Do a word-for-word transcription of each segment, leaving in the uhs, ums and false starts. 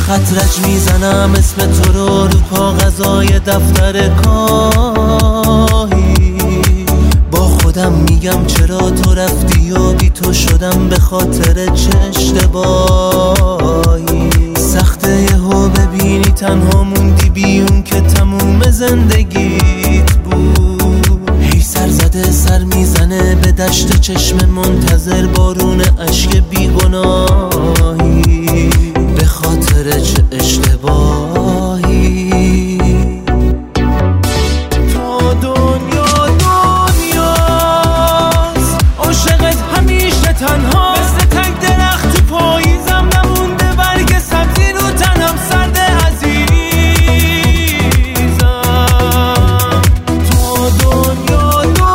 خطرج میزنم اسم تو رو رو کاغذای دفتر کاهی. با خودم میگم چرا تو رفتی و بی تو شدم به خاطر چه اشتباهی. سخته یهو ببینی تنها موندی بیون که تموم زندگیت بود. هی سر زده سر میزنه به دشت چشم منتظر بارون اشک بیگناهی. به خاطر چه اشتباهی. تو دنیا دنیاست عاشقت همیشه تنها. مثل تک درخت تو پاییزم نمونده برگ سبزی رو تنم سرد عزیزم. تو دنیا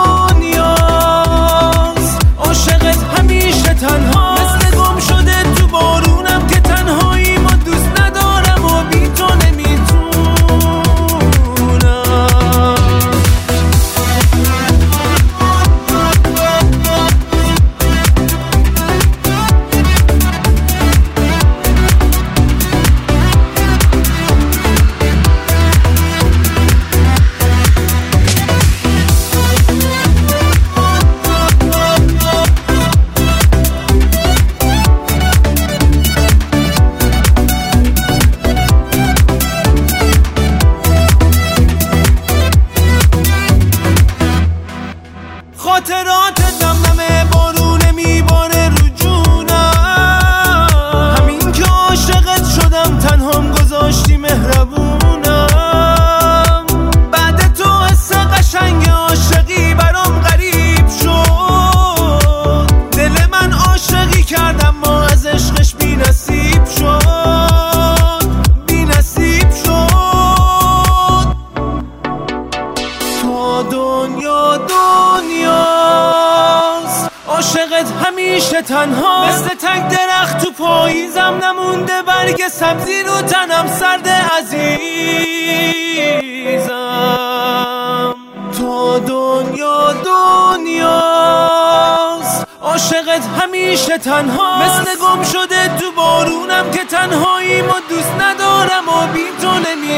دنیاست عاشقت همیشه تنها. مثل گم شده تو بارونم که تنهایی ما دوست ندارم و بی تو نمیتونم. خاطرات دمدمه بارونه میباره رو جونم. همین که عاشقت شدم تنهام گذاشتی مهربونم. بعد تو حس قشنگ عاشقی برام غریب شد. دل من عاشقی کردم ما از عشقش بی نصیب شد. بی نصیب شد. تو دنیا دنیاست عاشقت همیشه تنها. مثل تک درخت تو پاییزم نمونده برگ سبزی رو تنم سرد عزیزم. تو دنیا دنیاست عاشقت همیشه تنها. مثل گم شده تو بارونم که تنهایی ما دوست ندارم و بی تو نمی